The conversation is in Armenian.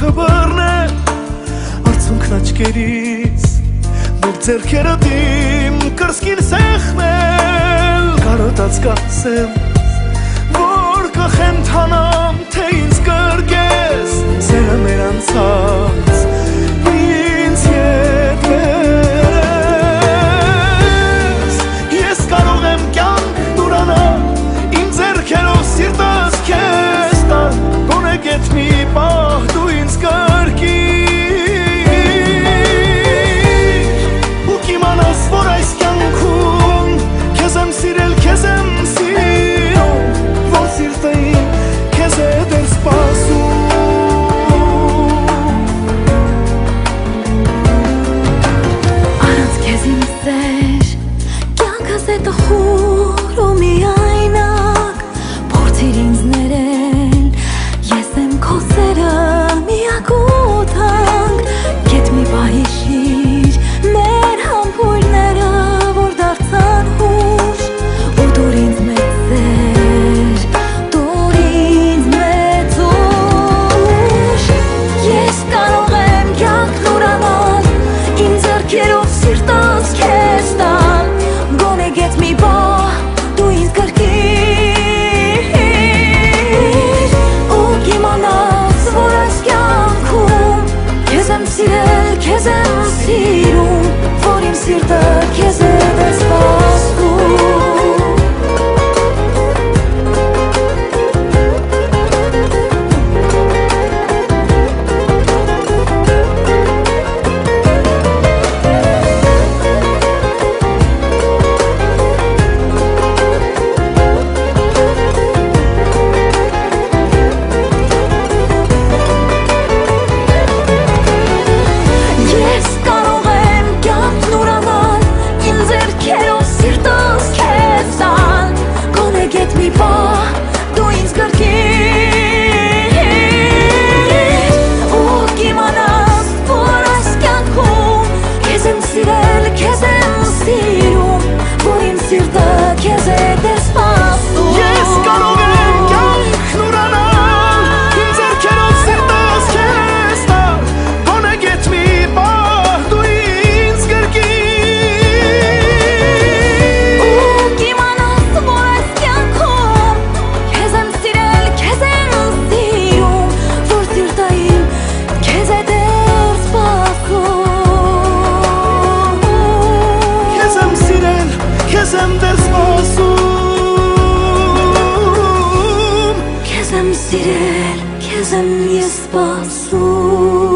խոսքը բռնել արցունքն աչքերից Մեր ձեռքերդ իմ կրսկին սեղմել Կարոտած կասեմ, որ կխենթանամ, թե ինձ կրկես Սերը մեր անցած, ինձ ետ վերես Ես կարող եմ կյանք նուրանալ, իմ ձեռքերով սիրտս քեզ տալ Գոնե գետ մի պահ դու ինձ կրկիր Ու կիմանաս, որ այս կյանքում քեզ եմ սիրել, քեզ եմ սիրում Որ սիրտը իմ քեզ է դեռ սպասում Առանց քեզ իմ սեր, կյանքս է տխուր ու միայնակ Փորձիր ինձ ներել, ես եմ քո սերը միակ ու թանկ Գետ մի պահ հիշիր մեր համբույրները, որ դարձան հուշ Ու դուր ինձ մեծ սեր, դուր ինձ մեծ ուշ Ես կարող եմ կյանք նուրանալ, իմ ձեռքերով սիրտս քեզ տալ Գոնե գետ մի պահ դու ինձ կրկիր Ու կիմանաս, որ այս կյանքում քեզ եմ սիրել, քեզ եմ սիրում Որ իմ սիրտը քեզ է դեռ սպասում Ես կարող եմ կյանք նուրանալ, իմ ձեռքերով սիրտս քեզ տալ Գոնե գետ մի պահ դու ինձ կրկիր Ու կիմանաս, որ այս կյանքում քեզ եմ սիրել, քեզ եմ սիրում Որ իմ սիրտը քեզ է դեռ սպասում Ես կարող եմ կյանք նուրանալ, իմ ձեռքերով սիրտս քեզ տալ Գոնե գետ մի պահ դու ինձ կրկիր Ու կիմանաս, որ այս կյանքում քեզ եմ սիրել, քեզ եմ սիրում Որ սիրտը իմ քեզ է դեռ սպասում Քեզ եմ սիրել, քեզ եմ դեռ սպասում Քեզ եմ սիրել, քեզ եմ ես սպասում